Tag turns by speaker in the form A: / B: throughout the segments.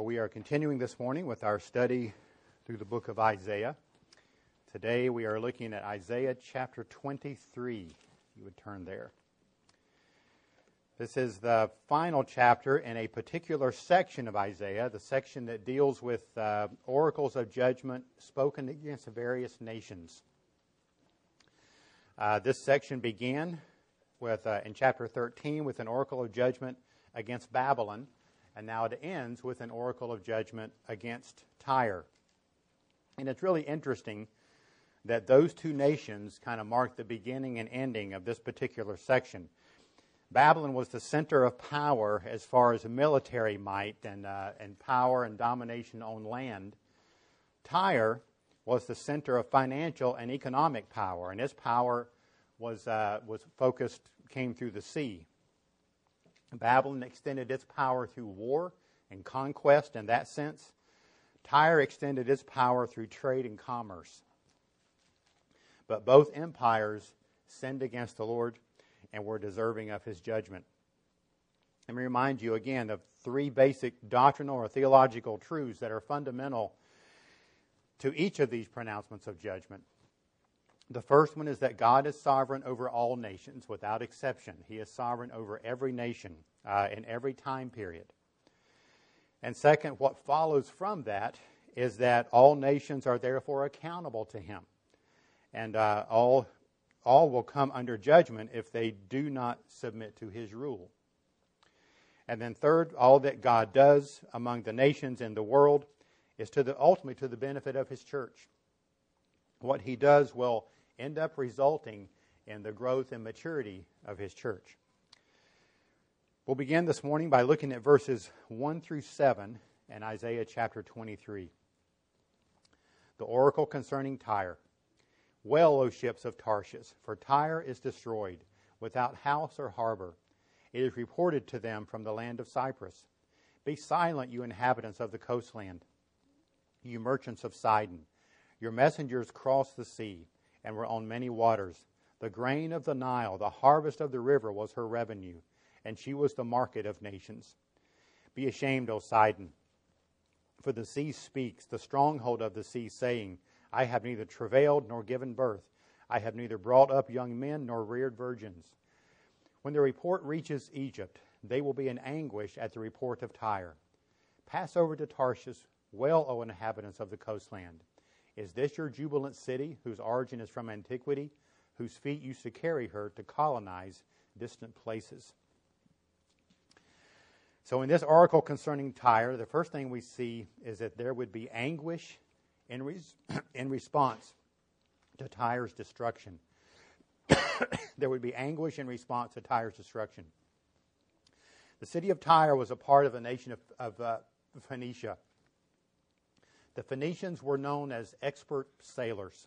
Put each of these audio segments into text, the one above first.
A: Well, we are continuing this morning with our study through the book of Isaiah. Today we are looking at Isaiah chapter 23. You would turn there. This is the final chapter in a particular section of Isaiah, the section that deals with oracles of judgment spoken against various nations. This section began with in chapter 13 with an oracle of judgment against Babylon. And now it ends with an oracle of judgment against Tyre. And it's really interesting that those two nations kind of mark the beginning and ending of this particular section. Babylon was the center of power as far as military might and power and domination on land. Tyre was the center of financial and economic power, and its power was focused, came through the sea. Babylon extended its power through war and conquest in that sense. Tyre extended its power through trade and commerce. But both empires sinned against the Lord and were deserving of His judgment. Let me remind you again of three basic doctrinal or theological truths that are fundamental to each of these pronouncements of judgment. The first one is that God is sovereign over all nations without exception. He is sovereign over every nation in every time period. And second, what follows from that is that all nations are therefore accountable to Him. And all will come under judgment if they do not submit to His rule. And then third, all that God does among the nations in the world is ultimately to the benefit of His church. What He does will end up resulting in the growth and maturity of His church. We'll begin this morning by looking at verses 1 through 7 in Isaiah chapter 23. The oracle concerning Tyre. Well, O ships of Tarshish, for Tyre is destroyed, without house or harbor. It is reported to them from the land of Cyprus. Be silent, you inhabitants of the coastland, you merchants of Sidon. Your messengers crossed the sea and were on many waters. The grain of the Nile, the harvest of the river was her revenue, and she was the market of nations. Be ashamed, O Sidon, for the sea speaks, the stronghold of the sea, saying, I have neither travailed nor given birth. I have neither brought up young men nor reared virgins. When the report reaches Egypt, they will be in anguish at the report of Tyre. Pass over to Tarshish, well, O inhabitants of the coastland. Is this your jubilant city, whose origin is from antiquity, whose feet used to carry her to colonize distant places? So in this oracle concerning Tyre, the first thing we see is that there would be anguish in response to Tyre's destruction. There would be anguish in response to Tyre's destruction. The city of Tyre was a part of the nation of Phoenicia. The Phoenicians were known as expert sailors.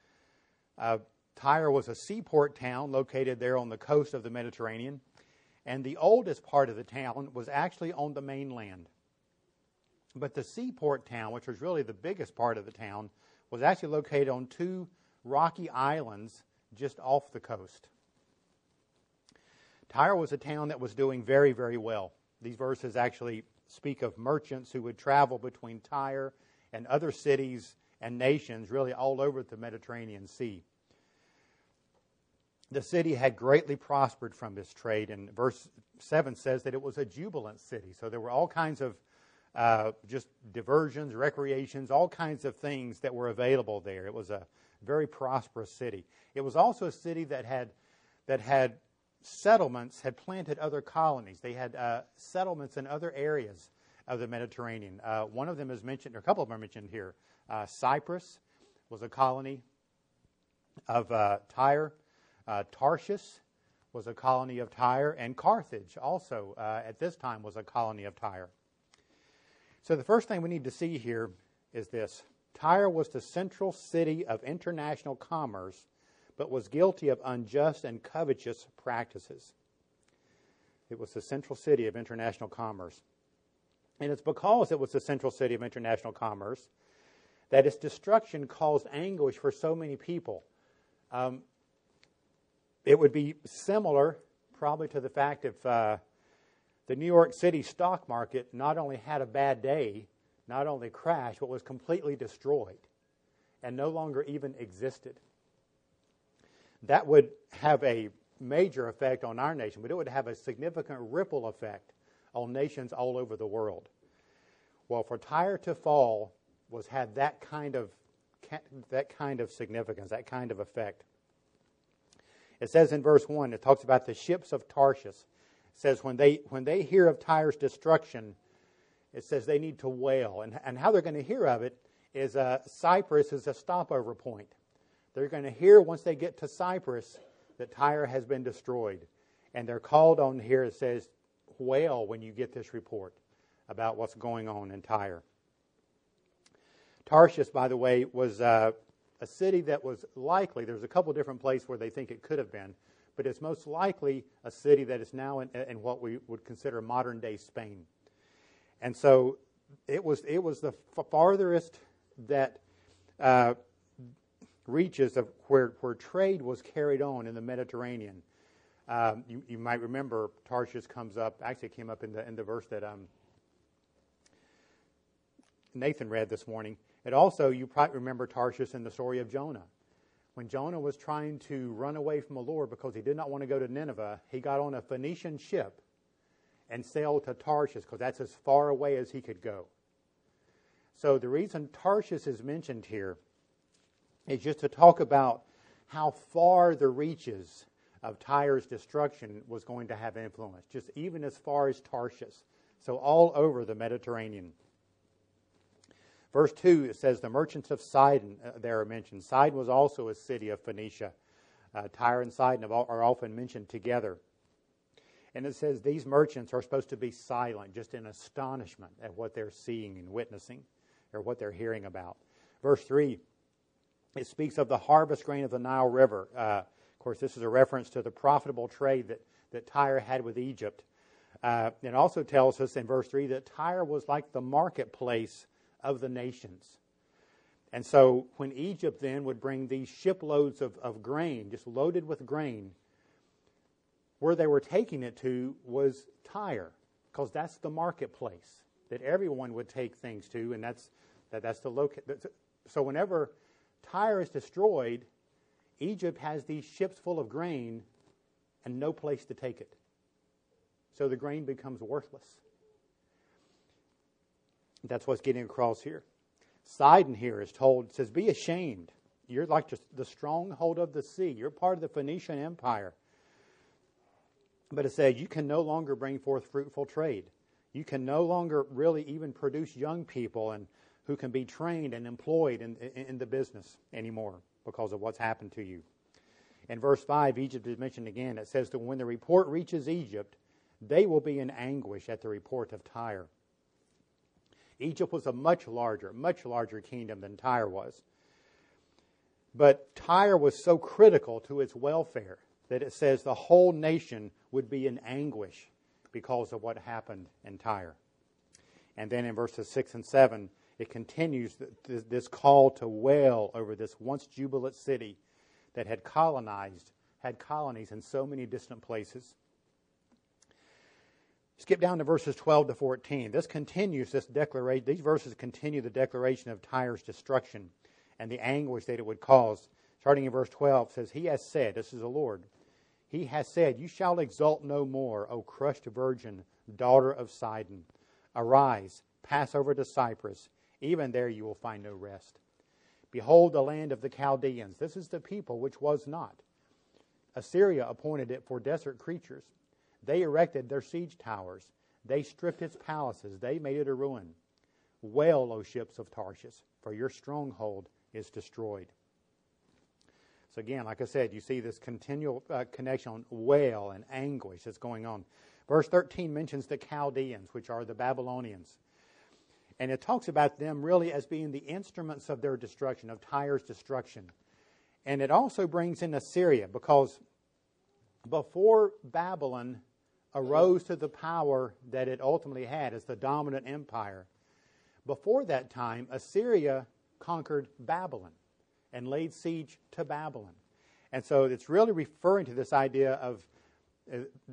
A: Tyre was a seaport town located there on the coast of the Mediterranean, and the oldest part of the town was actually on the mainland. But the seaport town, which was really the biggest part of the town, was actually located on two rocky islands just off the coast. Tyre was a town that was doing very, very well. These verses actually speak of merchants who would travel between Tyre and other cities and nations really all over the Mediterranean Sea. The city had greatly prospered from this trade, and verse 7 says that it was a jubilant city. So there were all kinds of just diversions, recreations, all kinds of things that were available there. It was a very prosperous city. It was also a city that had settlements, had planted other colonies. They had settlements in other areas of the Mediterranean. One of them is mentioned, or a couple of them are mentioned here. Cyprus was a colony of Tyre. Tarshish was a colony of Tyre, and Carthage also at this time was a colony of Tyre. So the first thing we need to see here is this. Tyre was the central city of international commerce, but was guilty of unjust and covetous practices. It was the central city of international commerce. And it's because it was the central city of international commerce that its destruction caused anguish for so many people. It would be similar probably to the fact of the New York City stock market not only had a bad day, not only crashed, but was completely destroyed and no longer even existed. That would have a major effect on our nation, but it would have a significant ripple effect on nations all over the world. Well, for Tyre to fall had that kind of significance, that kind of effect. It says in verse 1, it talks about the ships of Tarshish. It says when they hear of Tyre's destruction, it says they need to wail. And how they're going to hear of it is Cyprus is a stopover point. They're going to hear once they get to Cyprus that Tyre has been destroyed. And they're called on here, it says, wail when you get this report about what's going on in Tyre. Tarshish, by the way, was a city that was likely, there's a couple different places where they think it could have been, but it's most likely a city that is now in what we would consider modern-day Spain. And so it was the farthest that reaches of where trade was carried on in the Mediterranean. You might remember Tarshish comes up, actually it came up in the verse that Nathan read this morning. It also, you probably remember Tarshish in the story of Jonah. When Jonah was trying to run away from the Lord because he did not want to go to Nineveh, he got on a Phoenician ship and sailed to Tarshish because that's as far away as he could go. So the reason Tarshish is mentioned here is just to talk about how far the reaches of Tyre's destruction was going to have influence, just even as far as Tarshish. So all over the Mediterranean. Verse 2, it says the merchants of Sidon there are mentioned. Sidon was also a city of Phoenicia. Tyre and Sidon are often mentioned together. And it says these merchants are supposed to be silent, just in astonishment at what they're seeing and witnessing, or what they're hearing about. Verse 3, it speaks of the harvest grain of the Nile River. Of course, this is a reference to the profitable trade that Tyre had with Egypt. It also tells us in verse 3 that Tyre was like the marketplace of the nations. And so when Egypt then would bring these shiploads of grain, just loaded with grain, where they were taking it to was Tyre, because that's the marketplace that everyone would take things to, and that's the location. So whenever Tyre is destroyed, Egypt has these ships full of grain and no place to take it. So the grain becomes worthless. That's what's getting across here. Sidon here is told, it says, be ashamed. You're like just the stronghold of the sea. You're part of the Phoenician Empire. But it says you can no longer bring forth fruitful trade. You can no longer really even produce young people and who can be trained and employed in the business anymore because of what's happened to you. In verse 5, Egypt is mentioned again. It says that when the report reaches Egypt, they will be in anguish at the report of Tyre. Egypt was a much larger kingdom than Tyre was. But Tyre was so critical to its welfare that it says the whole nation would be in anguish because of what happened in Tyre. And then in verses 6 and 7, it continues this call to wail over this once jubilant city that had colonies in so many distant places. Skip down to verses 12 to 14. This declaration. These verses continue the declaration of Tyre's destruction and the anguish that it would cause. Starting in verse 12, it says, He has said, this is the Lord, He has said, you shall exult no more, O crushed virgin, daughter of Sidon. Arise, pass over to Cyprus. Even there you will find no rest. Behold the land of the Chaldeans. This is the people which was not. Assyria appointed it for desert creatures. They erected their siege towers. They stripped its palaces. They made it a ruin. Wail, O ships of Tarshish, for your stronghold is destroyed. So again, like I said, you see this continual connection on wail and anguish that's going on. Verse 13 mentions the Chaldeans, which are the Babylonians. And it talks about them really as being the instruments of their destruction, of Tyre's destruction. And it also brings in Assyria, because before Babylon arose to the power that it ultimately had as the dominant empire, before that time, Assyria conquered Babylon and laid siege to Babylon. And so it's really referring to this idea of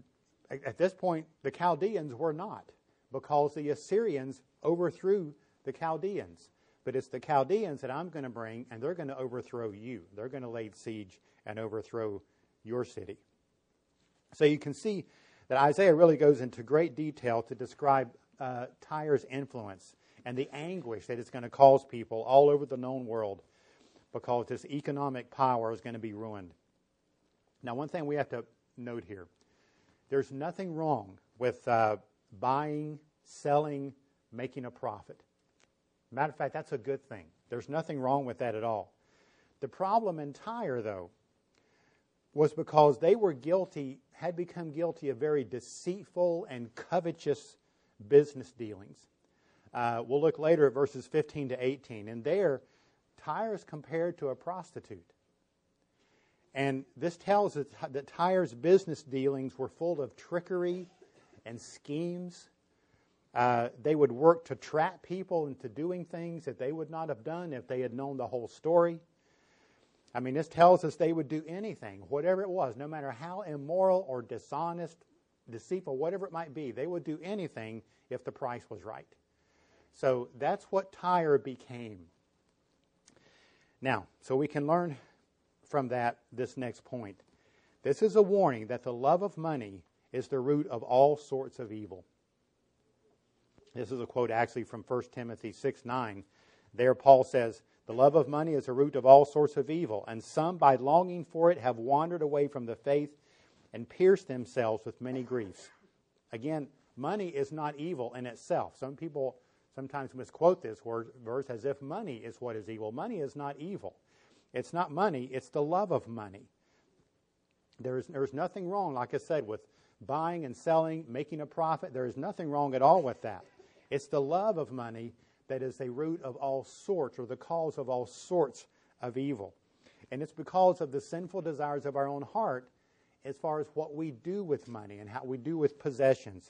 A: at this point, the Chaldeans were not, because the Assyrians overthrew the Chaldeans. But it's the Chaldeans that I'm going to bring, and they're going to overthrow you. They're going to lay siege and overthrow your city. So you can see that Isaiah really goes into great detail to describe Tyre's influence and the anguish that it's going to cause people all over the known world, because this economic power is going to be ruined. Now, one thing we have to note here, there's nothing wrong with buying, selling, making a profit. Matter of fact, that's a good thing. There's nothing wrong with that at all. The problem in Tyre, though, was because they were had become guilty of very deceitful and covetous business dealings. We'll look later at verses 15 to 18. And there, Tyre is compared to a prostitute. And this tells us that Tyre's business dealings were full of trickery and schemes. They would work to trap people into doing things that they would not have done if they had known the whole story. I mean, this tells us they would do anything, whatever it was, no matter how immoral or dishonest, deceitful, whatever it might be. They would do anything if the price was right. So that's what Tyre became. Now, so we can learn from that this next point. This is a warning that the love of money is the root of all sorts of evil. This is a quote actually from 1 Timothy 6:9. There Paul says, "The love of money is a root of all sorts of evil, and some by longing for it have wandered away from the faith and pierced themselves with many griefs." Again, money is not evil in itself. Some people sometimes misquote this verse as if money is what is evil. Money is not evil. It's not money, it's the love of money. There's nothing wrong, like I said, with buying and selling, making a profit. There is nothing wrong at all with that. It's the love of money that is the root of all sorts, or the cause of all sorts of evil. And it's because of the sinful desires of our own heart as far as what we do with money and how we do with possessions.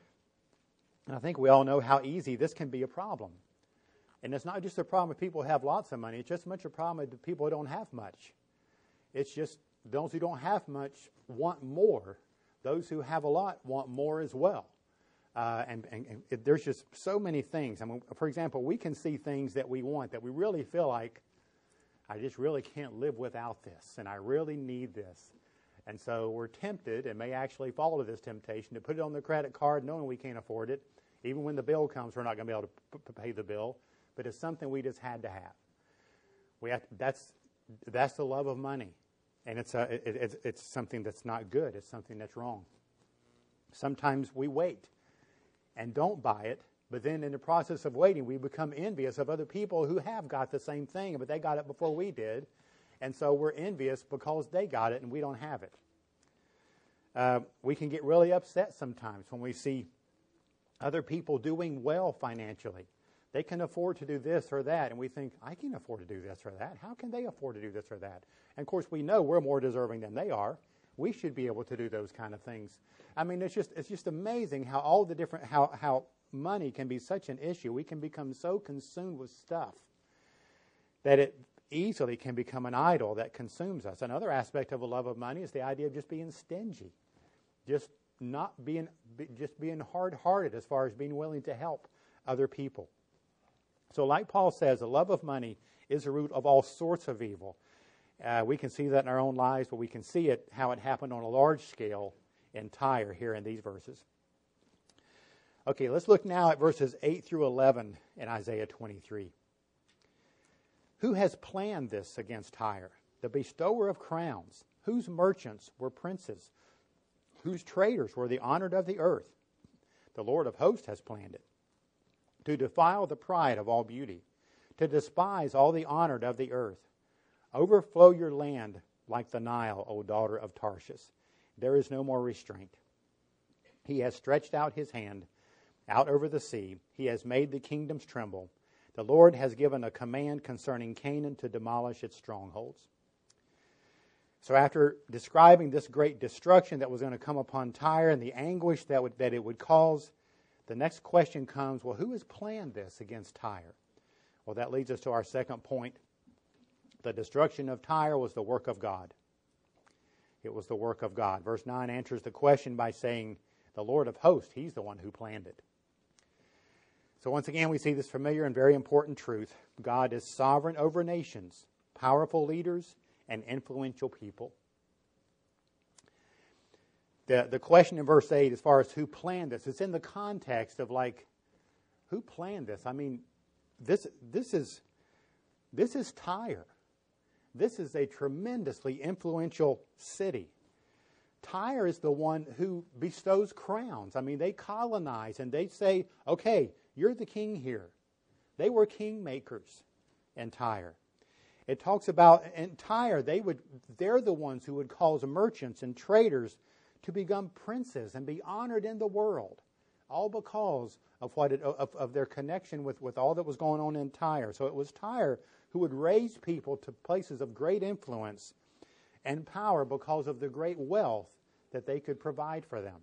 A: And I think we all know how easy this can be a problem. And it's not just a problem if people have lots of money. It's just as much a problem with people who don't have much. It's just those who don't have much want more. Those who have a lot want more as well. There's just so many things. I mean, for example, we can see things that we want that we really feel like, I just really can't live without this, and I really need this. And so we're tempted, and may actually fall to this temptation, to put it on the credit card knowing we can't afford it. Even when the bill comes, we're not going to be able to pay the bill. But it's something we just had to have. That's the love of money. And it's something that's not good. It's something that's wrong. Sometimes we wait and don't buy it, but then in the process of waiting, we become envious of other people who have got the same thing, but they got it before we did. And so we're envious because they got it and we don't have it. We can get really upset sometimes when we see other people doing well financially. They can afford to do this or that, and we think, I can afford to do this or that. How can they afford to do this or that? And of course, we know we're more deserving than they are. We should be able to do those kind of things. I mean, it's just amazing how all the different how money can be such an issue. We can become so consumed with stuff that it easily can become an idol that consumes us. Another aspect of a love of money is the idea of just being stingy, just being hard-hearted as far as being willing to help other people. So like Paul says, the love of money is the root of all sorts of evil. We can see that in our own lives, but we can see how it happened on a large scale in Tyre here in these verses. Okay, let's look now at verses 8 through 11 in Isaiah 23. Who has planned this against Tyre, the bestower of crowns, whose merchants were princes, whose traders were the honored of the earth? The Lord of hosts has planned it. To defile the pride of all beauty, to despise all the honored of the earth. Overflow your land like the Nile, O daughter of Tarshish. There is no more restraint. He has stretched out his hand out over the sea. He has made the kingdoms tremble. The Lord has given a command concerning Canaan to demolish its strongholds. So after describing this great destruction that was going to come upon Tyre and the anguish that it would cause, the next question comes, well, who has planned this against Tyre? Well, that leads us to our second point. The destruction of Tyre was the work of God. It was the work of God. Verse 9 answers the question by saying, the Lord of hosts, He's the one who planned it. So once again, we see this familiar and very important truth. God is sovereign over nations, powerful leaders, and influential people. The question in verse 8, as far as who planned this, it's in the context of who planned this? I mean, this is Tyre. This is a tremendously influential city. Tyre is the one who bestows crowns. I mean, they colonize and they say, okay, you're the king here. They were kingmakers in Tyre. It talks about in Tyre, they're the ones who would cause merchants and traders to become princes and be honored in the world, all because of their connection with all that was going on in Tyre. So it was Tyre who would raise people to places of great influence and power because of the great wealth that they could provide for them.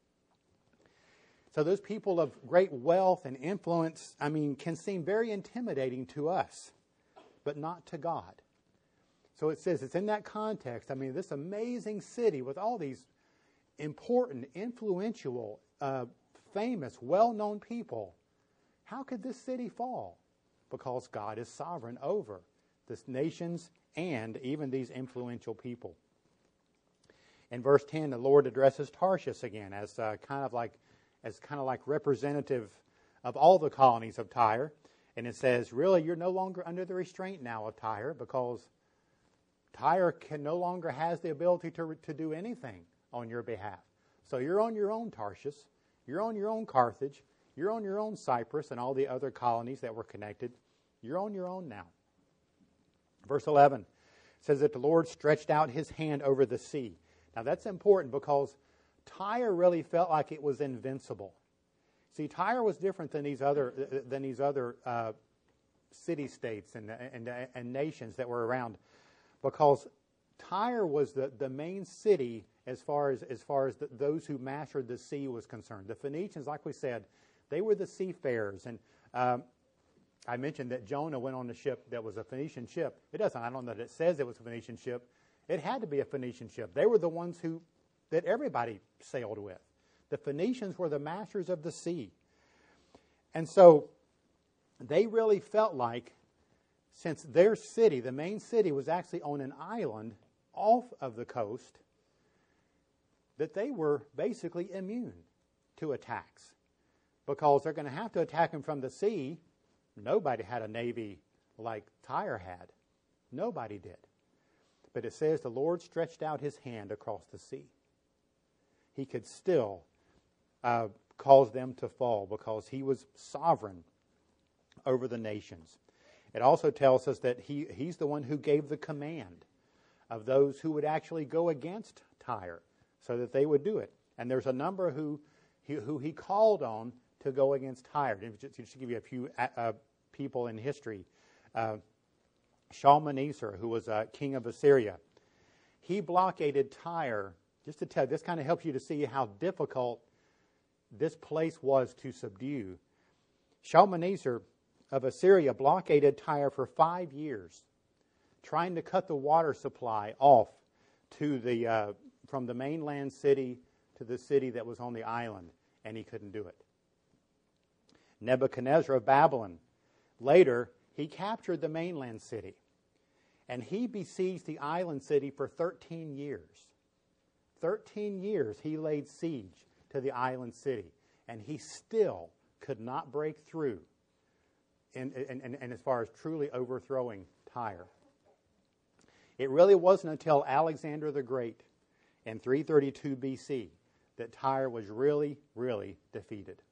A: So those people of great wealth and influence, I mean, can seem very intimidating to us, but not to God. So it says, it's in that context, I mean, this amazing city with all these important, influential, famous, well-known people, how could this city fall? Because God is sovereign over the nations and even these influential people. In verse 10, the Lord addresses Tarshish again as kind of like representative of all the colonies of Tyre. And it says, really, you're no longer under the restraint now of Tyre, because Tyre no longer has the ability to do anything on your behalf. So you're on your own, Tarshish. You're on your own, Carthage. You're on your own, Cyprus, and all the other colonies that were connected. You're on your own now. Verse 11 says that the Lord stretched out His hand over the sea. Now that's important because Tyre really felt like it was invincible. See, Tyre was different than these other city-states and nations that were around, because Tyre was the main city as far as those who mastered the sea was concerned. The Phoenicians, like we said, they were the seafarers, and I mentioned that Jonah went on a ship that was a Phoenician ship. I don't know that it says it was a Phoenician ship. It had to be a Phoenician ship. They were the ones that everybody sailed with. The Phoenicians were the masters of the sea. And so they really felt like, since their city, the main city, was actually on an island off of the coast, that they were basically immune to attacks, because they're going to have to attack them from the sea. Nobody had a navy like Tyre had. Nobody did. But it says the Lord stretched out His hand across the sea. He could still cause them to fall because He was sovereign over the nations. It also tells us that He's the one who gave the command of those who would actually go against Tyre so that they would do it. And there's a number who He called on to go against Tyre. Just to give you a few people in history, Shalmaneser, who was king of Assyria, he blockaded Tyre. Just to tell, this kind of helps you to see how difficult this place was to subdue. Shalmaneser of Assyria blockaded Tyre for 5 years, trying to cut the water supply off to from the mainland city to the city that was on the island, and he couldn't do it. Nebuchadnezzar of Babylon, later, he captured the mainland city, and he besieged the island city for 13 years. 13 years he laid siege to the island city, and he still could not break through and as far as truly overthrowing Tyre. It really wasn't until Alexander the Great in 332 BC that Tyre was really, really defeated.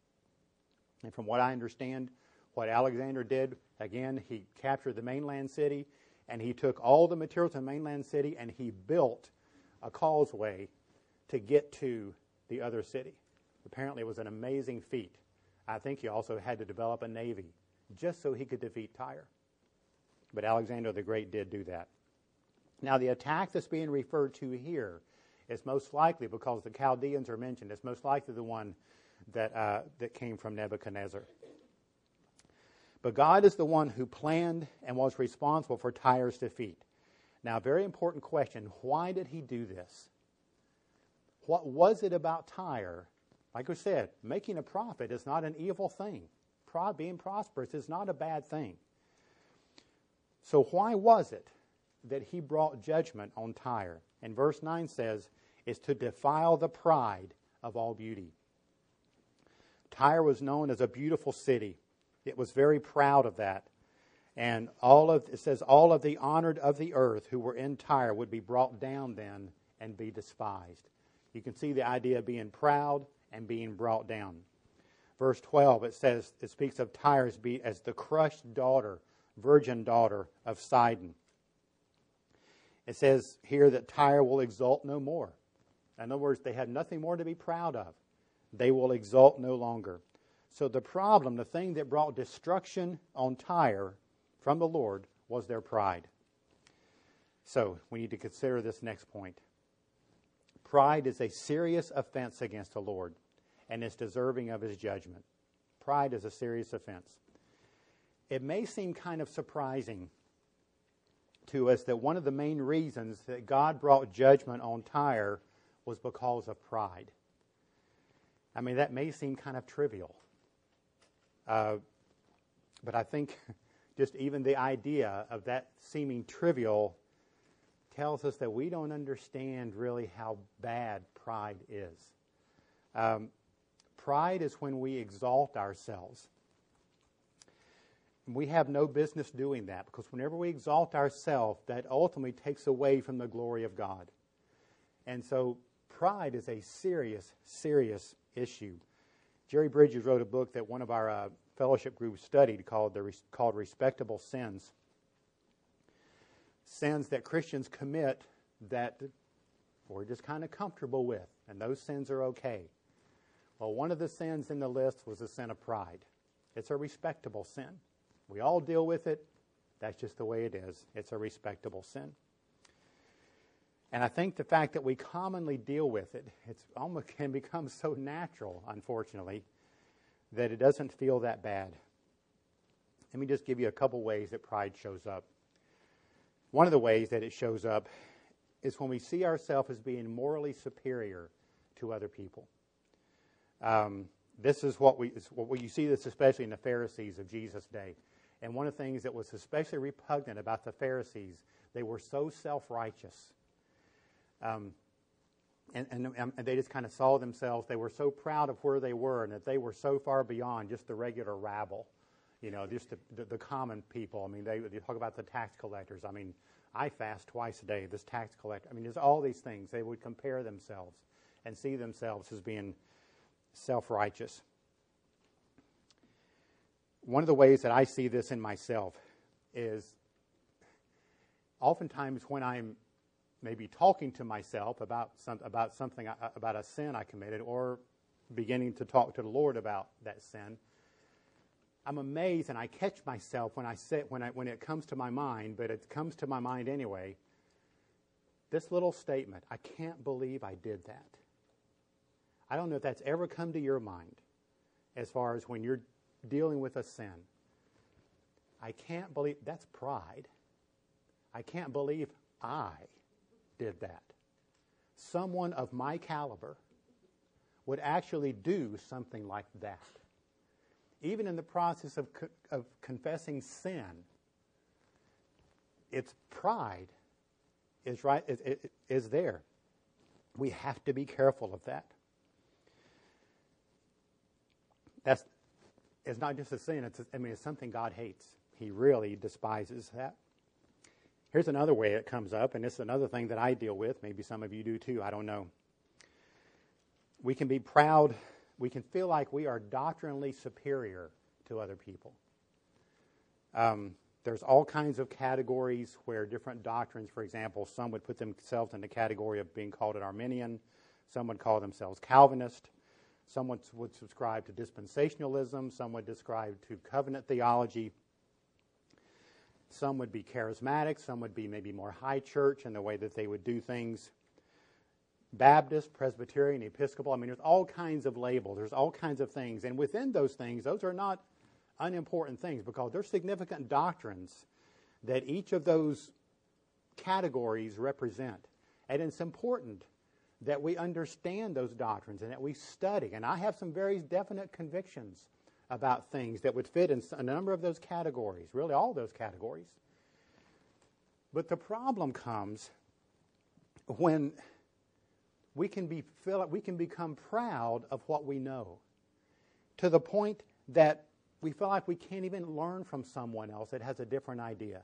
A: And from what I understand, what Alexander did, again, he captured the mainland city, and he took all the materials in the mainland city, and he built a causeway to get to the other city. Apparently it was an amazing feat. I think he also had to develop a navy just so he could defeat Tyre. But Alexander the Great did do that. Now the attack that's being referred to here is most likely, because the Chaldeans are mentioned, it's most likely the one that came from Nebuchadnezzar. But God is the one who planned and was responsible for Tyre's defeat. Now, very important question. Why did he do this? What was it about Tyre? Like I said, making a profit is not an evil thing. Being prosperous is not a bad thing. So why was it that he brought judgment on Tyre? And verse 9 says, is to defile the pride of all beauty. Tyre was known as a beautiful city. It was very proud of that. And it says, all of the honored of the earth who were in Tyre would be brought down then and be despised. You can see the idea of being proud and being brought down. Verse 12, it speaks of Tyre as the crushed daughter, virgin daughter of Sidon. It says here that Tyre will exult no more. In other words, they had nothing more to be proud of. They will exult no longer. So the problem, the thing that brought destruction on Tyre from the Lord, was their pride. So we need to consider this next point. Pride is a serious offense against the Lord, and is deserving of his judgment. Pride is a serious offense. It may seem kind of surprising to us that one of the main reasons that God brought judgment on Tyre was because of pride. I mean, that may seem kind of trivial. But I think just even the idea of that seeming trivial tells us that we don't understand really how bad pride is. Pride is when we exalt ourselves. We have no business doing that, because whenever we exalt ourselves, that ultimately takes away from the glory of God. And so pride is a serious, serious issue. Jerry Bridges wrote a book that one of our fellowship groups studied called Respectable Sins. Sins that Christians commit that we're just kind of comfortable with, and those sins are okay. Well, one of the sins in the list was the sin of pride. It's a respectable sin. We all deal with it. That's just the way it is. It's a respectable sin. And I think the fact that we commonly deal with it, it's almost can become so natural, unfortunately, that it doesn't feel that bad. Let me just give you a couple ways that pride shows up. One of the ways that it shows up is when we see ourselves as being morally superior to other people. This is what you see this especially in the Pharisees of Jesus' day. And one of the things that was especially repugnant about the Pharisees, they were so self-righteous. And they just kind of saw themselves, they were so proud of where they were, and that they were so far beyond just the regular rabble, just the common people. I mean, they talk about the tax collectors. I mean, I fast twice a day, this tax collector. I mean, there's all these things. They would compare themselves and see themselves as being self-righteous. One of the ways that I see this in myself is oftentimes when I'm maybe talking to myself about a sin I committed, or beginning to talk to the Lord about that sin, I'm amazed, and I catch myself when it comes to my mind, but it comes to my mind anyway. This little statement: I can't believe I did that. I don't know if that's ever come to your mind, as far as when you're dealing with a sin. I can't believe, that's pride. I can't believe I did that. Someone of my caliber would actually do something like that. Even in the process of confessing sin, its pride is there. We have to be careful of that. It's not just a sin. It's something God hates. He really despises that. Here's another way it comes up, and this is another thing that I deal with. Maybe some of you do too. I don't know. We can be proud. We can feel like we are doctrinally superior to other people. There's all kinds of categories where different doctrines, for example, some would put themselves in the category of being called an Arminian. Some would call themselves Calvinist. Some would subscribe to dispensationalism. Some would describe to covenant theology. Some would be charismatic. Some would be maybe more high church in the way that they would do things. Baptist, Presbyterian, Episcopal. I mean, there's all kinds of labels. There's all kinds of things. And within those things, those are not unimportant things, because they're significant doctrines that each of those categories represent. And it's important that we understand those doctrines and that we study. And I have some very definite convictions about things that would fit in a number of those categories, really all those categories. But the problem comes when we can feel like we can become proud of what we know, to the point that we feel like we can't even learn from someone else that has a different idea.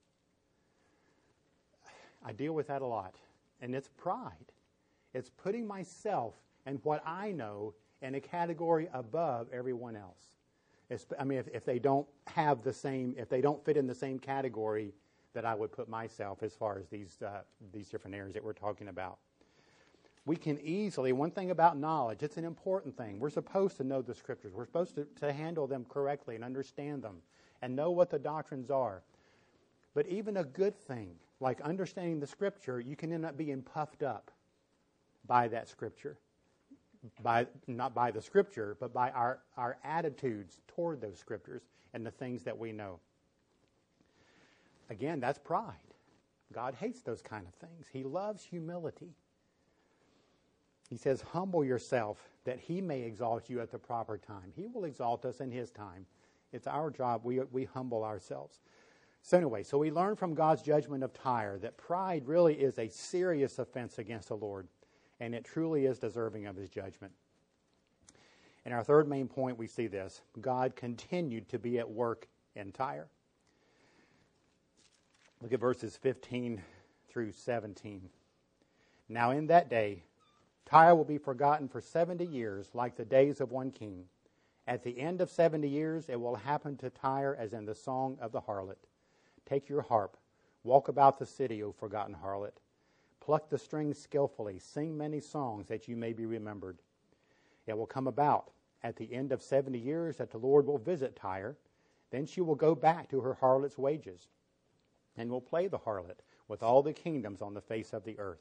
A: I deal with that a lot, and it's pride. It's putting myself and what I know in a category above everyone else. If they don't have the same, if they don't fit in the same category that I would put myself as far as these different areas that we're talking about. We can easily, one thing about knowledge, it's an important thing. We're supposed to know the Scriptures. We're supposed to handle them correctly and understand them and know what the doctrines are. But even a good thing, like understanding the Scripture, you can end up being puffed up by that Scripture. Not by the Scripture, but by our attitudes toward those Scriptures and the things that we know. Again, that's pride. God hates those kind of things. He loves humility. He says, humble yourself that He may exalt you at the proper time. He will exalt us in His time. It's our job. We humble ourselves. So anyway, we learn from God's judgment of Tyre that pride really is a serious offense against the Lord, and it truly is deserving of His judgment. In our third main point, we see this. God continued to be at work in Tyre. Look at verses 15 through 17. Now in that day, Tyre will be forgotten for 70 years, like the days of one king. At the end of 70 years, it will happen to Tyre as in the song of the harlot. Take your harp, walk about the city, O forgotten harlot. Pluck the strings skillfully, sing many songs that you may be remembered. It will come about at the end of 70 years that the Lord will visit Tyre. Then she will go back to her harlot's wages, and will play the harlot with all the kingdoms on the face of the earth.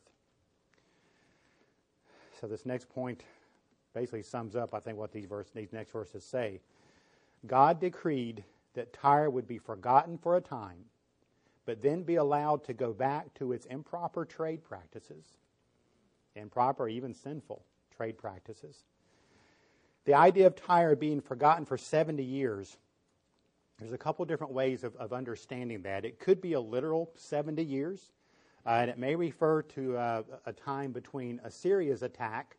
A: So this next point basically sums up, I think, what these next verses say. God decreed that Tyre would be forgotten for a time, but then be allowed to go back to its improper trade practices, improper, even sinful trade practices. The idea of Tyre being forgotten for 70 years, there's a couple different ways of understanding that. It could be a literal 70 years, and it may refer to a time between Assyria's attack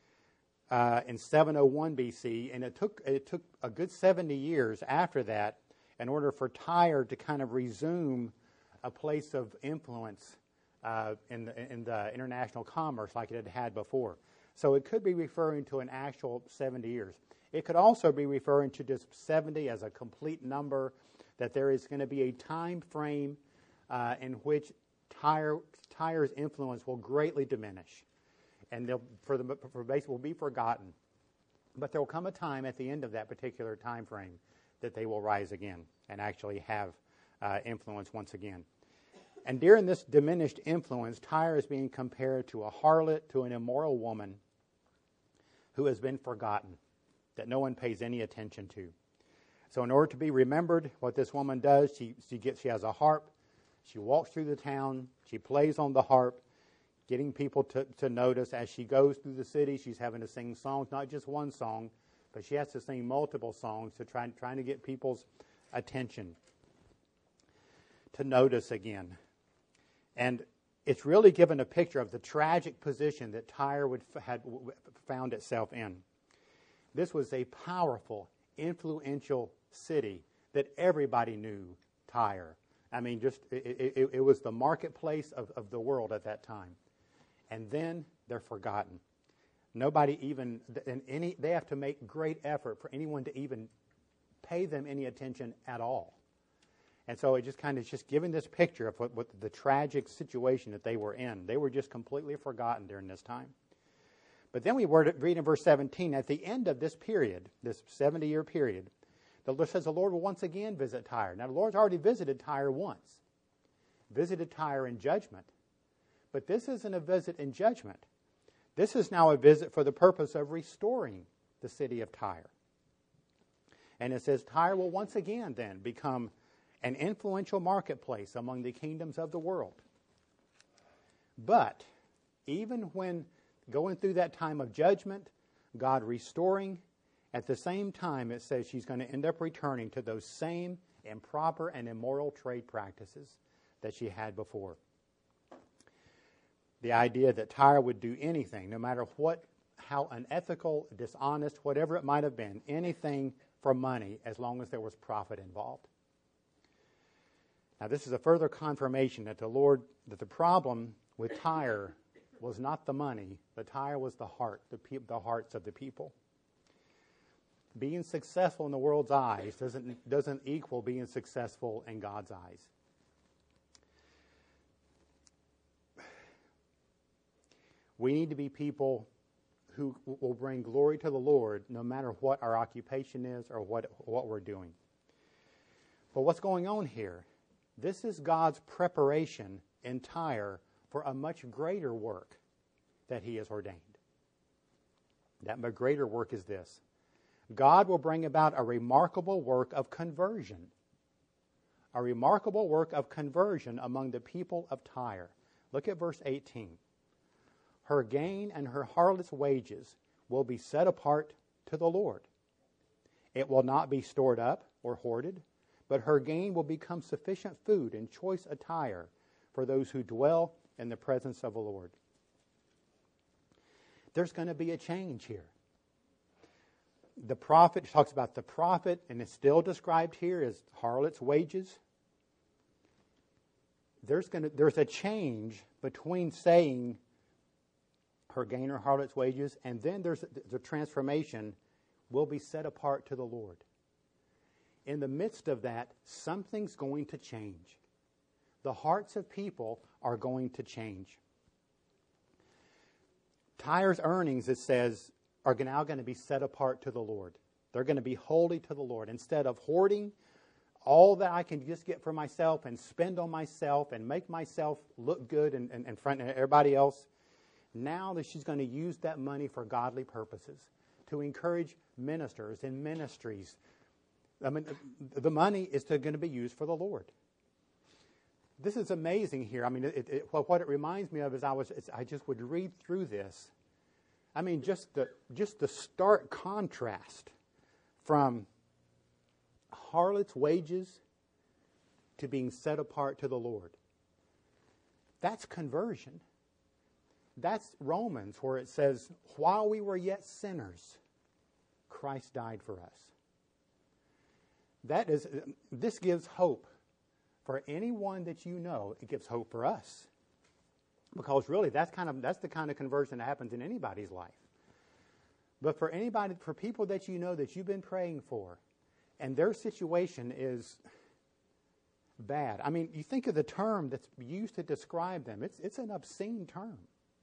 A: in 701 BC, and it took a good 70 years after that in order for Tyre to kind of resume a place of influence in the international commerce like it had before. So it could be referring to an actual 70 years. It could also be referring to just 70 as a complete number, that there is going to be a time frame in which Tyre's influence will greatly diminish, and will be forgotten. But there will come a time at the end of that particular time frame that they will rise again and actually have influence once again. And during this diminished influence, Tyre is being compared to a harlot, to an immoral woman who has been forgotten, that no one pays any attention to. So in order to be remembered, what this woman does, she has a harp. She walks through the town. She plays on the harp, getting people to notice. As she goes through the city, she's having to sing songs, not just one song, but she has to sing multiple songs to trying to get people's attention, to notice again. And it's really given a picture of the tragic position that Tyre had found itself in. This was a powerful, influential city that everybody knew Tyre. I mean, it was the marketplace of the world at that time. And then they're forgotten. Nobody even, they have to make great effort for anyone to even pay them any attention at all. And so it just giving this picture of what the tragic situation that they were in. They were just completely forgotten during this time. But then we read in verse 17, at the end of this period, this 70-year period, the Lord says the Lord will once again visit Tyre. Now the Lord's already visited Tyre once. Visited Tyre in judgment. But this isn't a visit in judgment. This is now a visit for the purpose of restoring the city of Tyre. And it says Tyre will once again then become an influential marketplace among the kingdoms of the world. But even when going through that time of judgment, God restoring, at the same time it says she's going to end up returning to those same improper and immoral trade practices that she had before. The idea that Tyre would do anything, no matter how unethical, dishonest, whatever it might have been, anything for money as long as there was profit involved. Now this is a further confirmation that the problem with Tyre was not the money, but Tyre was the hearts of the people. Being successful in the world's eyes doesn't equal being successful in God's eyes. We need to be people who will bring glory to the Lord no matter what our occupation is or what we're doing. But what's going on here? This is God's preparation in Tyre for a much greater work that He has ordained. That greater work is this. God will bring about a remarkable work of conversion. A remarkable work of conversion among the people of Tyre. Look at verse 18. Her gain and her harlot's wages will be set apart to the Lord. It will not be stored up or hoarded, but her gain will become sufficient food and choice attire for those who dwell in the presence of the Lord. There's going to be a change here. The prophet talks about the prophet, and it's still described here as harlot's wages. There's a change between saying her gain or harlot's wages, and then there's the transformation will be set apart to the Lord. In the midst of that, something's going to change. The hearts of people are going to change. Tyre's earnings, it says, are now going to be set apart to the Lord. They're going to be holy to the Lord. Instead of hoarding all that I can just get for myself and spend on myself and make myself look good in front of everybody else, now that she's going to use that money for godly purposes, to encourage ministers and ministries. I mean, the money is going to be used for the Lord. This is amazing here. I mean, what it reminds me of is I just would read through this. I mean, just the stark contrast from harlot's wages to being set apart to the Lord. That's conversion. That's Romans, where it says, while we were yet sinners, Christ died for us. This gives hope for anyone that you know. It gives hope for us. Because really, that's the kind of conversion that happens in anybody's life. But for people that you know that you've been praying for, and their situation is bad. I mean, you think of the term that's used to describe them. It's an obscene term.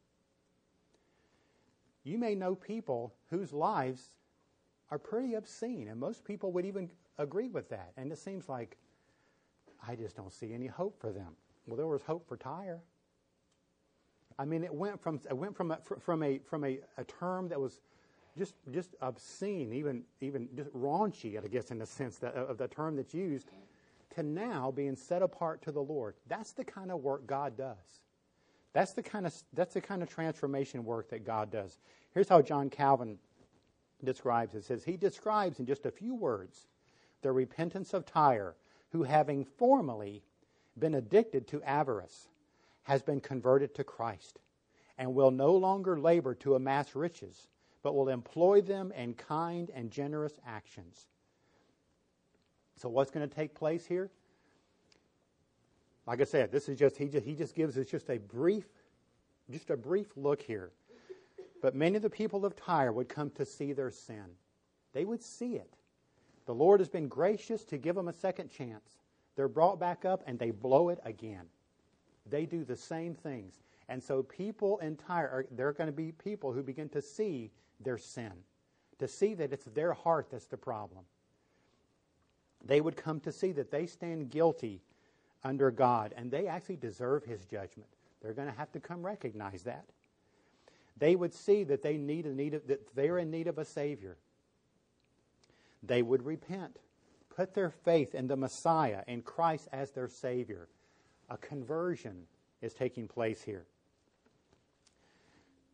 A: You may know people whose lives are pretty obscene, and most people would even agree with that. And it seems like, I just don't see any hope for them. Well, there was hope for Tyre. I mean, it went from a term that was just obscene, even just raunchy, I guess, in the sense of the term that's used, to now being set apart to the Lord. That's the kind of work God does. That's the kind of transformation work that God does. Here's how John Calvin describes it. It says, he describes in just a few words the repentance of Tyre, who having formerly been addicted to avarice, has been converted to Christ, and will no longer labor to amass riches, but will employ them in kind and generous actions. So what's going to take place here? Like I said, this is he just gives us just a brief look here. But many of the people of Tyre would come to see their sin. They would see it. The Lord has been gracious to give them a second chance. They're brought back up and they blow it again. They do the same things. And so people in Tyre, they're going to be people who begin to see their sin, to see that it's their heart that's the problem. They would come to see that they stand guilty under God, and they actually deserve His judgment. They're going to have to come recognize that. They would see that that they're in need of a Savior. They would repent, put their faith in the Messiah, in Christ as their Savior. A conversion is taking place here.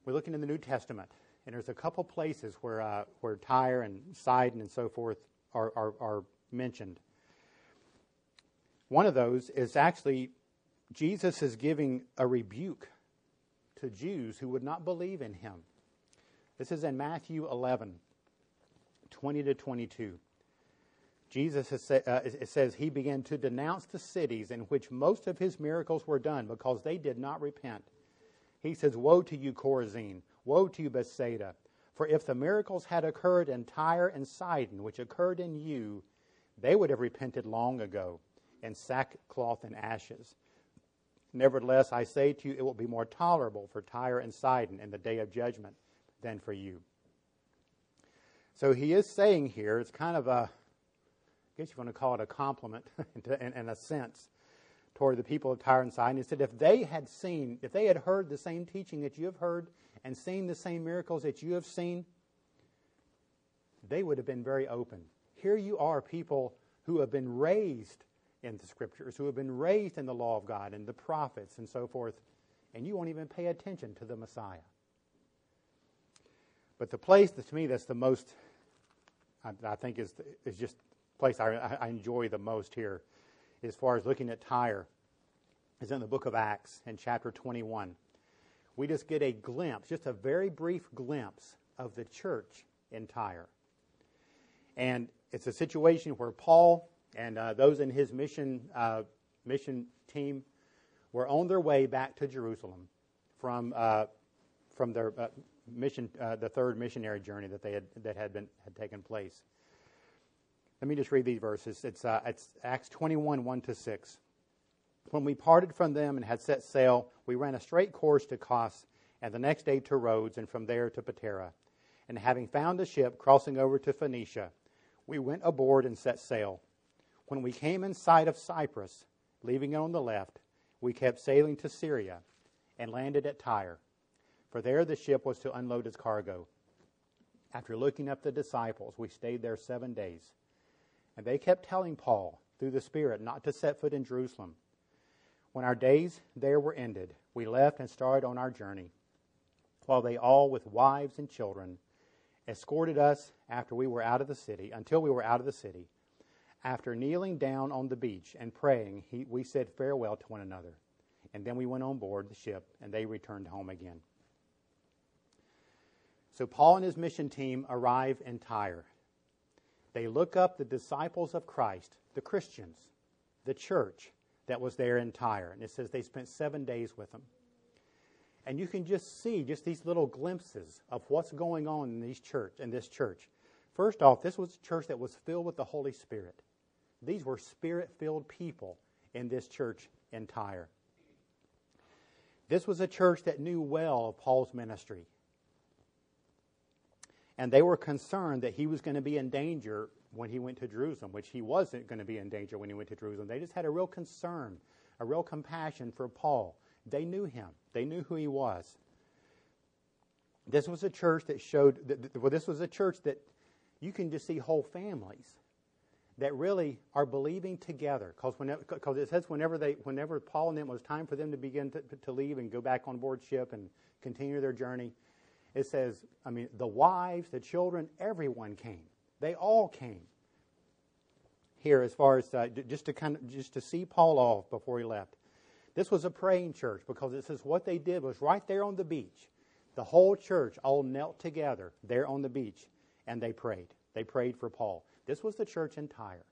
A: we're looking in the New Testament, and there's a couple places where Tyre and Sidon and so forth are mentioned. One of those is actually Jesus is giving a rebuke to Jews who would not believe in him. This is in Matthew 11, 20 to 22. Jesus it says he began to denounce the cities in which most of his miracles were done because they did not repent. He says, "Woe to you, Chorazin! Woe to you, Bethsaida! For if the miracles had occurred in Tyre and Sidon, which occurred in you, they would have repented long ago in sackcloth and ashes. Nevertheless, I say to you, it will be more tolerable for Tyre and Sidon in the day of judgment than for you." So he is saying here, it's kind of a, I guess you want to call it a compliment in a sense, toward the people of Tyre and Sidon. He said if they had heard the same teaching that you have heard and seen the same miracles that you have seen, they would have been very open. Here you are, people who have been raised in the Scriptures, who have been raised in the law of God and the prophets and so forth, and you won't even pay attention to the Messiah. But the place that, to me, that's the most, I think is just the place I enjoy the most here, as far as looking at Tyre, is in the book of Acts in chapter 21. We just get a glimpse, just a very brief glimpse of the church in Tyre. And it's a situation where Paul and those in his mission team were on their way back to Jerusalem from their mission, the third missionary journey that had taken place. Let me just read these verses. It's Acts 21, 1-6. When we parted from them and had set sail, we ran a straight course to Kos, and the next day to Rhodes, and from there to Patara. And having found a ship crossing over to Phoenicia, we went aboard and set sail. When we came in sight of Cyprus, leaving it on the left, we kept sailing to Syria and landed at Tyre. For there the ship was to unload its cargo. After looking up the disciples, we stayed there 7 days. And they kept telling Paul, through the Spirit, not to set foot in Jerusalem. When our days there were ended, we left and started on our journey, while they all, with wives and children, escorted us until we were out of the city. After kneeling down on the beach and praying, we said farewell to one another. And then we went on board the ship, and they returned home again. So Paul and his mission team arrive in Tyre. They look up the disciples of Christ, the Christians, the church that was there in Tyre. And it says they spent 7 days with them. And you can just see just these little glimpses of what's going on in this church. First off, this was a church that was filled with the Holy Spirit. These were Spirit-filled people in this church in Tyre. This was a church that knew well of Paul's ministry. And they were concerned that he was going to be in danger when he went to Jerusalem, which he wasn't going to be in danger when he went to Jerusalem. They just had a real concern, a real compassion for Paul. They knew him. They knew who he was. This was a church that this was a church that you can just see whole families that really are believing together. Because it says whenever Paul and them, it was time for them to begin to leave and go back on board ship and continue their journey, it says, the wives, the children, everyone came. They all came. Here, as far as just to see Paul off before he left. This was a praying church because it says what they did was right there on the beach. The whole church all knelt together there on the beach, and they prayed. They prayed for Paul. This was the church in Tyre.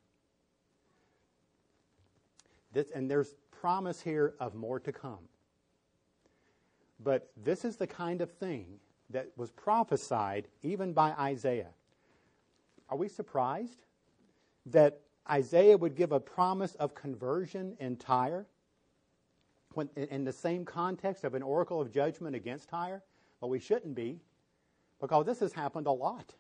A: And there's promise here of more to come. But this is the kind of thing that was prophesied even by Isaiah. Are we surprised that Isaiah would give a promise of conversion in Tyre when, in the same context of an oracle of judgment against Tyre? Well, we shouldn't be, because this has happened a lot.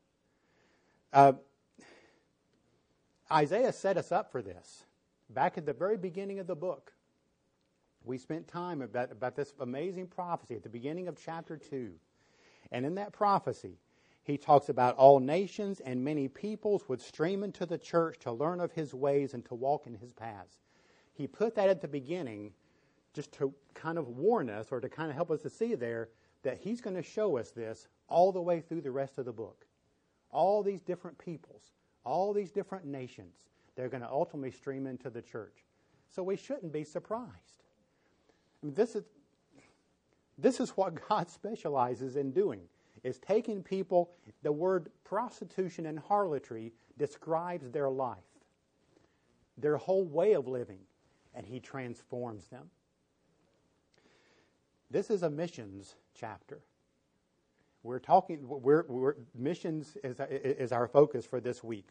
A: Isaiah set us up for this. Back at the very beginning of the book, we spent time about this amazing prophecy at the beginning of chapter 2. And in that prophecy, he talks about all nations and many peoples would stream into the church to learn of his ways and to walk in his paths. He put that at the beginning just to kind of warn us or to kind of help us to see there that he's going to show us this all the way through the rest of the book. All these different peoples, all these different nations, they're going to ultimately stream into the church. So we shouldn't be surprised. I mean, this is what God specializes in doing, is taking people. The word prostitution and harlotry describes their life, their whole way of living, and he transforms them. This is a missions chapter. Missions is our focus for this week.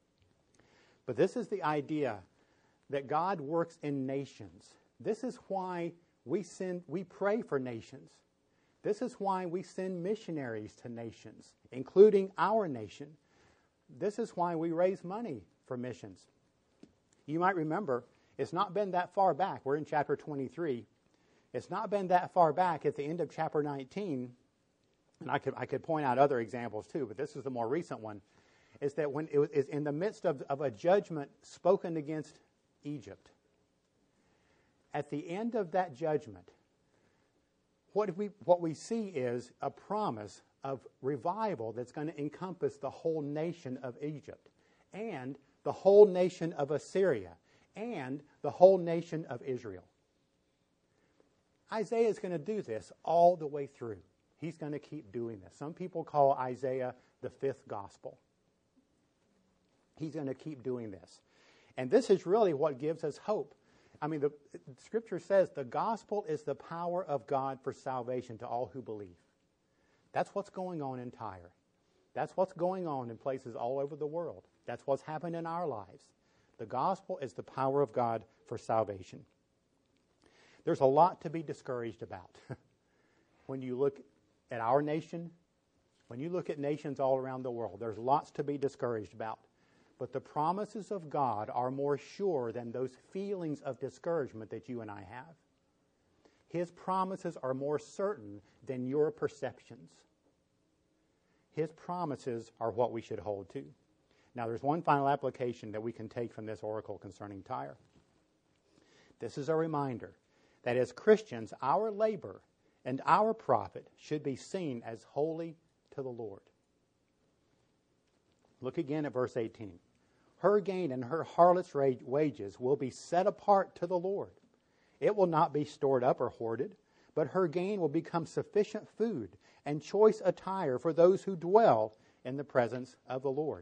A: But this is the idea that God works in nations. This is why we pray for nations. This is why we send missionaries to nations, including our nation. This is why we raise money for missions. You might remember, it's not been that far back. We're in chapter 23. It's not been that far back at the end of chapter 19, and I could point out other examples too, but this is the more recent one, is that when it was in the midst of a judgment spoken against Egypt. At the end of that judgment, what we see is a promise of revival that's going to encompass the whole nation of Egypt and the whole nation of Assyria and the whole nation of Israel. Isaiah is going to do this all the way through. He's going to keep doing this. Some people call Isaiah the fifth gospel. He's going to keep doing this. And this is really what gives us hope. I mean, the Scripture says the gospel is the power of God for salvation to all who believe. That's what's going on in Tyre. That's what's going on in places all over the world. That's what's happened in our lives. The gospel is the power of God for salvation. There's a lot to be discouraged about. When you look at our nation, when you look at nations all around the world, there's lots to be discouraged about. But the promises of God are more sure than those feelings of discouragement that you and I have. His promises are more certain than your perceptions. His promises are what we should hold to. Now, there's one final application that we can take from this oracle concerning Tyre. This is a reminder that as Christians, our labor and our profit should be seen as holy to the Lord. Look again at verse 18. Her gain and her harlot's wages will be set apart to the Lord. It will not be stored up or hoarded, but her gain will become sufficient food and choice attire for those who dwell in the presence of the Lord.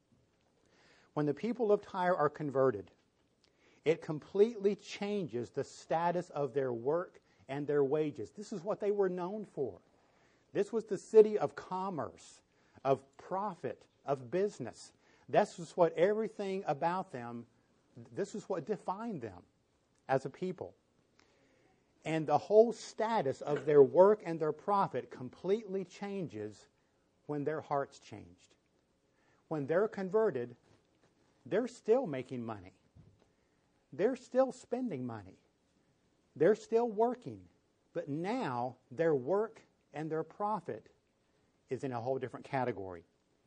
A: When the people of Tyre are converted, it completely changes the status of their work and their wages. This is what they were known for. This was the city of commerce, of profit, of business. This was what everything about them, this is what defined them as a people. And the whole status of their work and their profit completely changes when their hearts changed. When they're converted, they're still making money. They're still spending money. They're still working. But now their work and their profit is in a whole different category.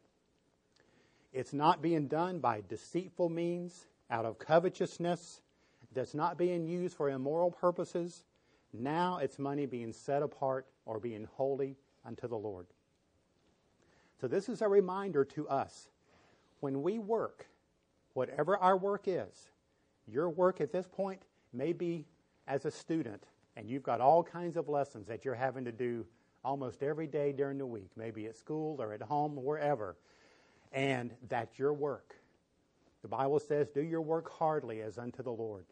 A: It's not being done by deceitful means, out of covetousness. That's not being used for immoral purposes. Now it's money being set apart or being holy unto the Lord. So this is a reminder to us. When we work, whatever our work is, your work at this point may be as a student, and you've got all kinds of lessons that you're having to do almost every day during the week, maybe at school or at home or wherever, and that's your work. The Bible says, do your work heartily as unto the Lord.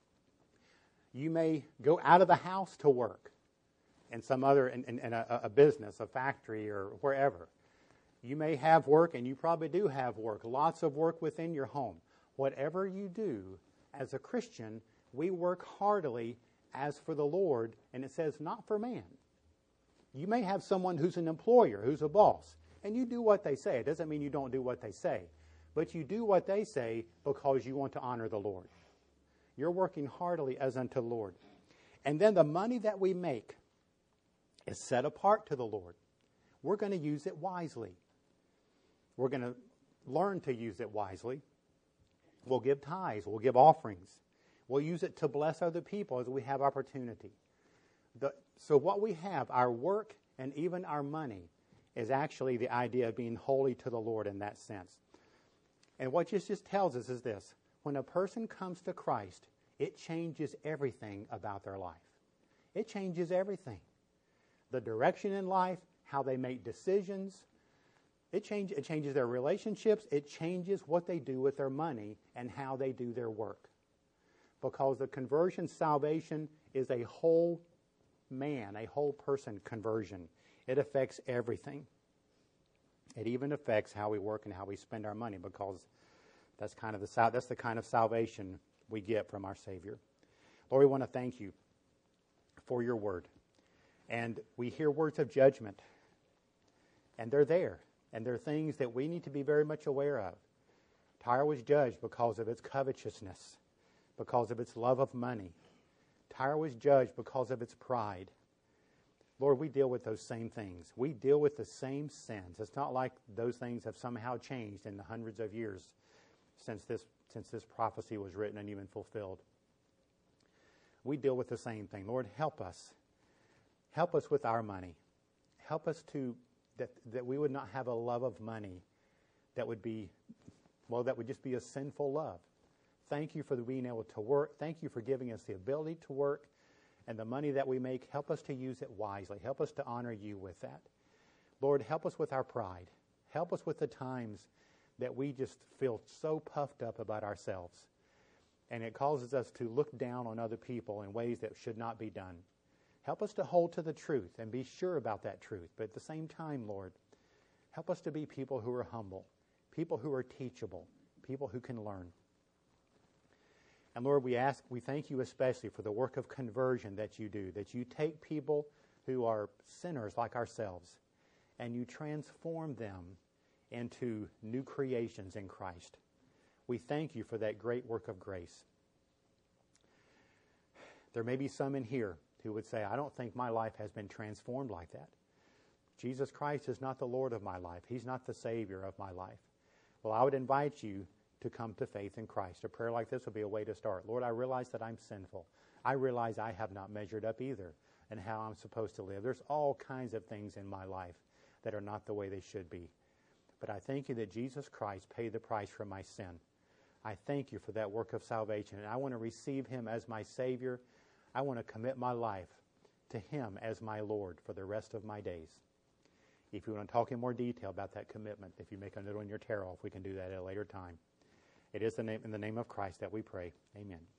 A: You may go out of the house to work in some other, in a business, a factory, or wherever. You may have work, and you probably do have work, lots of work within your home. Whatever you do, as a Christian, we work heartily as for the Lord, and it says not for man. You may have someone who's an employer, who's a boss, and you do what they say. It doesn't mean you don't do what they say, but you do what they say because you want to honor the Lord. You're working heartily as unto the Lord. And then the money that we make is set apart to the Lord. We're going to use it wisely. We're going to learn to use it wisely. We'll give tithes. We'll give offerings. We'll use it to bless other people as we have opportunity. So what we have, our work and even our money is actually the idea of being holy to the Lord in that sense. And what this just tells us is this: when a person comes to Christ, it changes everything about their life. It changes everything. The direction in life, how they make decisions. It changes their relationships. It changes what they do with their money and how they do their work. Because the conversion salvation is a whole man, a whole person conversion. It affects everything. It even affects how we work and how we spend our money, because that's the kind of salvation we get from our Savior. Lord, we want to thank you for your word. And we hear words of judgment, and they're there. And they're things that we need to be very much aware of. Tyre was judged because of its covetousness, because of its love of money. Tyre was judged because of its pride. Lord, we deal with those same things. We deal with the same sins. It's not like those things have somehow changed in the hundreds of years since this prophecy was written and even fulfilled. We deal with the same thing. Lord, help us. Help us with our money. Help us that we would not have a love of money that would just be a sinful love. Thank you for being able to work. Thank you for giving us the ability to work. And the money that we make, help us to use it wisely. Help us to honor you with that. Lord, help us with our pride. Help us with the times that we just feel so puffed up about ourselves. And it causes us to look down on other people in ways that should not be done. Help us to hold to the truth and be sure about that truth. But at the same time, Lord, help us to be people who are humble, people who are teachable, people who can learn. And Lord, we thank you especially for the work of conversion that you do, that you take people who are sinners like ourselves and you transform them into new creations in Christ. We thank you for that great work of grace. There may be some in here who would say, I don't think my life has been transformed like that. Jesus Christ is not the Lord of my life. He's not the Savior of my life. Well, I would invite you to come to faith in Christ. A prayer like this would be a way to start. Lord, I realize that I'm sinful. I realize I have not measured up either in how I'm supposed to live. There's all kinds of things in my life that are not the way they should be. But I thank you that Jesus Christ paid the price for my sin. I thank you for that work of salvation, and I want to receive him as my Savior. I want to commit my life to him as my Lord for the rest of my days. If you want to talk in more detail about that commitment, if you make a note on your tear off, we can do that at a later time. It is in the name of Christ that we pray. Amen.